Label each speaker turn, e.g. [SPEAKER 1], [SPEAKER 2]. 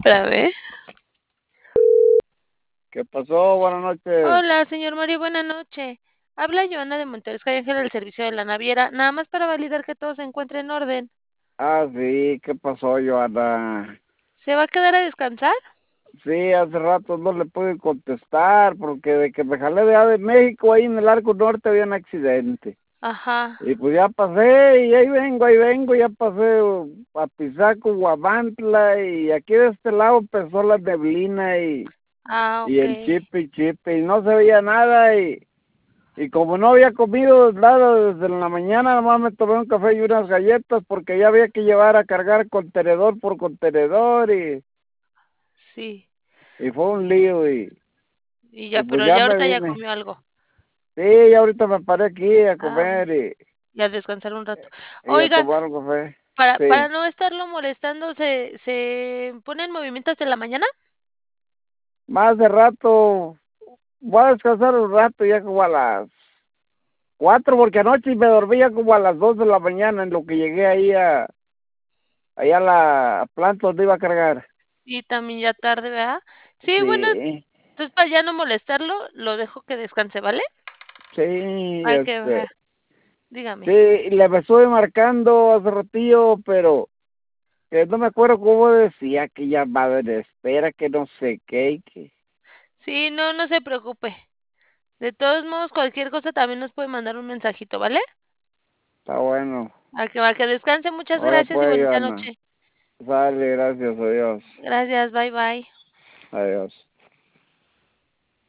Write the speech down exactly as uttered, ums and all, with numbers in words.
[SPEAKER 1] Espérame.
[SPEAKER 2] ¿Qué pasó? Buenas noches.
[SPEAKER 1] Hola, señor Mario, buena noche. Habla Joana de Monteros Ángel del servicio de la naviera, nada más para validar que todo se encuentre en orden.
[SPEAKER 2] Ah, sí, ¿qué pasó, Joana?
[SPEAKER 1] ¿Se va a quedar a descansar?
[SPEAKER 2] Sí, hace rato no le pude contestar porque de que me jalé de, allá de México, ahí en el Arco Norte había un accidente.
[SPEAKER 1] Ajá.
[SPEAKER 2] Y pues ya pasé, y ahí vengo, ahí vengo, ya pasé a Pisaco, Guamantla, y aquí de este lado empezó la neblina y,
[SPEAKER 1] Ah,
[SPEAKER 2] y
[SPEAKER 1] ok.
[SPEAKER 2] el chip y chip, y no se veía nada, y, y como no había comido nada desde la mañana, nomás me tomé un café y unas galletas porque ya había que llevar a cargar contenedor por contenedor, y,
[SPEAKER 1] Sí.
[SPEAKER 2] y fue un lío, y,
[SPEAKER 1] Y
[SPEAKER 2] y
[SPEAKER 1] ya,
[SPEAKER 2] pues
[SPEAKER 1] pero
[SPEAKER 2] ya
[SPEAKER 1] ya
[SPEAKER 2] me
[SPEAKER 1] ahorita ya
[SPEAKER 2] vine.
[SPEAKER 1] comió algo.
[SPEAKER 2] Sí, y ahorita me paré aquí a
[SPEAKER 1] Ah, bueno.
[SPEAKER 2] comer y,
[SPEAKER 1] Y a descansar un rato.
[SPEAKER 2] y a
[SPEAKER 1] Oiga,
[SPEAKER 2] tomar un café.
[SPEAKER 1] para, para
[SPEAKER 2] Sí.
[SPEAKER 1] no estarlo molestando, ¿se, se pone en movimiento hasta la mañana?
[SPEAKER 2] Más de rato, voy a descansar un rato ya como a las cuatro, porque anoche me dormía como a las dos de la mañana en lo que llegué ahí a, allá a la planta donde iba a cargar.
[SPEAKER 1] Y también ya tarde, ¿verdad? Sí, bueno,
[SPEAKER 2] Sí,
[SPEAKER 1] entonces para ya no molestarlo, lo dejo que descanse, ¿vale?
[SPEAKER 2] sí,
[SPEAKER 1] Hay que
[SPEAKER 2] este,
[SPEAKER 1] ver. Dígame.
[SPEAKER 2] sí, y le me estuve marcando hace ratillo, pero que no me acuerdo cómo decía que llamada en espera, que no sé qué, y que
[SPEAKER 1] Sí, no, no se preocupe. De todos modos, cualquier cosa también nos puede mandar un mensajito, ¿vale?
[SPEAKER 2] está bueno.
[SPEAKER 1] A que, a que descanse, muchas
[SPEAKER 2] Ahora
[SPEAKER 1] gracias y
[SPEAKER 2] pues,
[SPEAKER 1] bonita
[SPEAKER 2] Joana,
[SPEAKER 1] noche.
[SPEAKER 2] sale, gracias a Dios.
[SPEAKER 1] Gracias, bye bye.
[SPEAKER 2] Adiós.